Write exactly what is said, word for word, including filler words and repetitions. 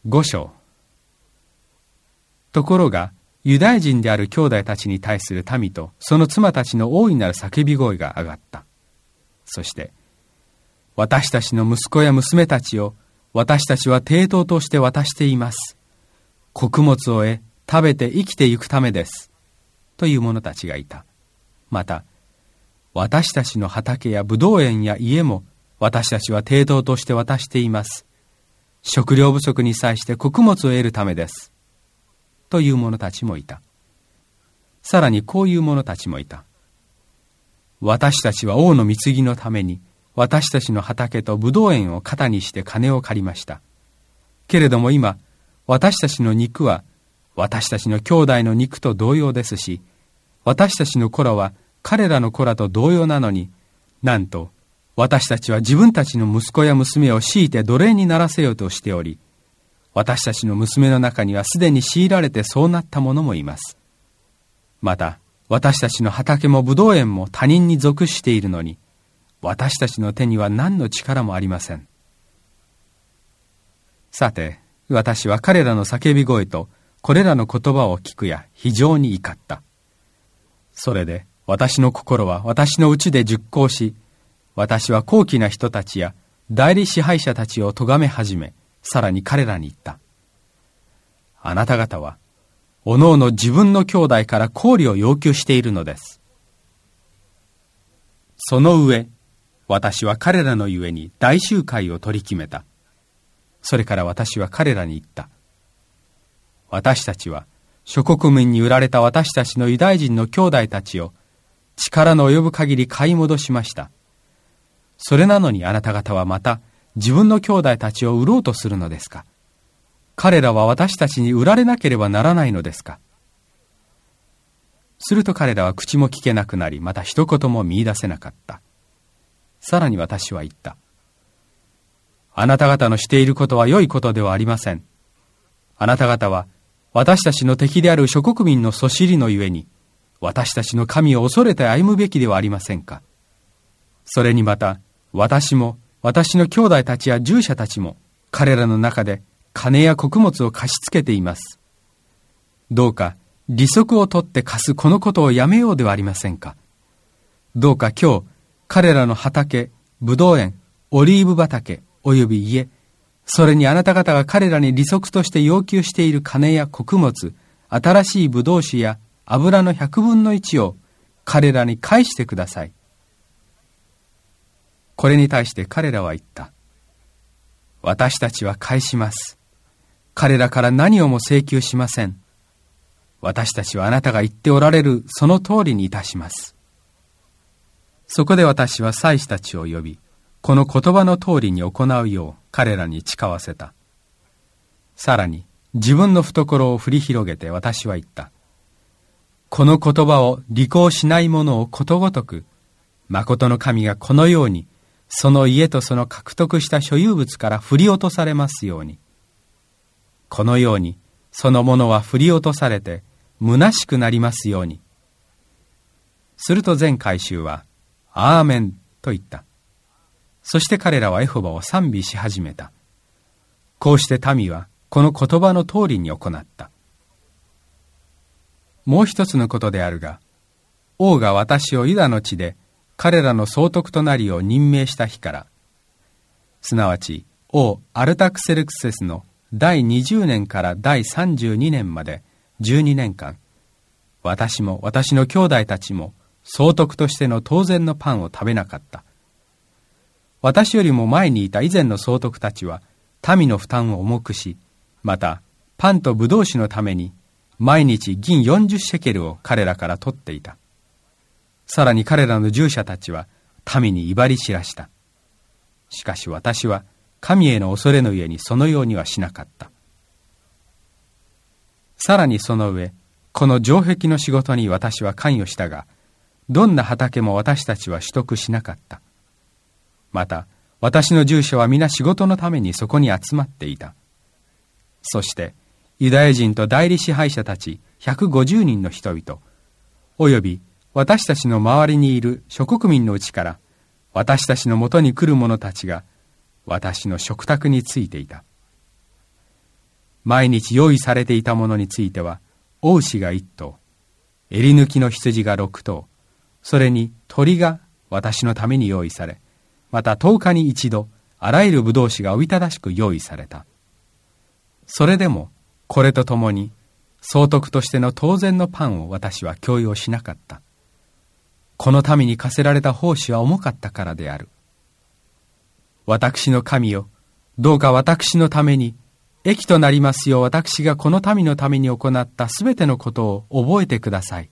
五章。ところが、ユダヤ人である兄弟たちに対する民とその妻たちの大いなる叫び声が上がった。そして、私たちの息子や娘たちを私たちは抵当として渡しています。穀物を得、食べて生きてゆくためです。という者たちがいた。また、私たちの畑やブドウ園や家も私たちは抵当として渡しています。食料不足に際して穀物を得るためです。という者たちもいた。さらにこういう者たちもいた。私たちは王の貢ぎのために私たちの畑とブドウ園を肩にして金を借りました。けれども今、私たちの肉は私たちの兄弟の肉と同様ですし、私たちの子らは彼らの子らと同様なのに、なんと私たちは自分たちの息子や娘を強いて奴隷にならせようとしており、私たちの娘の中にはすでに強いられてそうなった者もいます。また私たちの畑もブドウ園も他人に属しているのに、私たちの手には何の力もありません。さて、私は彼らの叫び声とこれらの言葉を聞くや非常に怒った。それで私の心は私の内で熟考し、私は高貴な人たちや代理支配者たちを咎め始め、さらに彼らに言った。あなた方はおのおの自分の兄弟から公理を要求しているのです。その上、私は彼らのゆえに大集会を取り決めた。それから私は彼らに言った。私たちは諸国民に売られた私たちのユダヤ人の兄弟たちを力の及ぶ限り買い戻しました。それなのにあなた方はまた自分の兄弟たちを売ろうとするのですか。彼らは私たちに売られなければならないのですか。すると彼らは口も聞けなくなり、また一言も見出せなかった。さらに私は言った。あなた方のしていることは良いことではありません。あなた方は私たちの敵である諸国民のそしりのゆえに、私たちの神を恐れて歩むべきではありませんか。それにまた、私も私の兄弟たちや従者たちも彼らの中で金や穀物を貸し付けています。どうか利息を取って貸すこのことをやめようではありませんか。どうか今日彼らの畑、ブドウ園、オリーブ畑および家、それにあなた方が彼らに利息として要求している金や穀物、新しいブドウ酒や油の百分の一を彼らに返してください。これに対して彼らは言った。私たちは返します。彼らから何をも請求しません。私たちはあなたが言っておられるその通りにいたします。そこで私は祭司たちを呼び、この言葉の通りに行うよう彼らに誓わせた。さらに自分の懐を振り広げて私は言った。この言葉を履行しない者をことごとく、誠の神がこのようにその家とその獲得した所有物から振り落とされますように。このようにそのものは振り落とされて虚しくなりますように。すると全会衆はアーメンと言った。そして彼らはエホバを賛美し始めた。こうして民はこの言葉の通りに行った。もう一つのことであるが、王が私をユダの地で彼らの総督となりを任命した日から、すなわち王アルタクセルクセスのだいにじゅうねんからだいさんじゅうにねんまでじゅうにねんかん、私も私の兄弟たちも総督としての当然のパンを食べなかった。私よりも前にいた以前の総督たちは民の負担を重くし、またパンとブドウ酒のために毎日銀よんじゅうシェケルを彼らから取っていた。さらに彼らの従者たちは民に威張り知らした。しかし私は神への恐れのゆえにそのようにはしなかった。さらにその上、この城壁の仕事に私は関与したが、どんな畑も私たちは取得しなかった。また私の従者は皆仕事のためにそこに集まっていた。そしてユダヤ人と代理支配者たちひゃくごじゅうにんの人々、および私たちの周りにいる諸国民のうちから私たちのもとに来る者たちが私の食卓についていた。 毎日用意されていたものについては、雄牛が一頭、襟抜きの羊が六頭、それに鳥が私のために用意され、また十日に一度、あらゆる葡萄酒がおびただしく用意された。それでも、これとともに、総督としての当然のパンを私は強要しなかった。この民に課せられた奉仕は重かったからである。私の神よ、どうか私のために、益となりますよう私がこの民のために行ったすべてのことを覚えてください。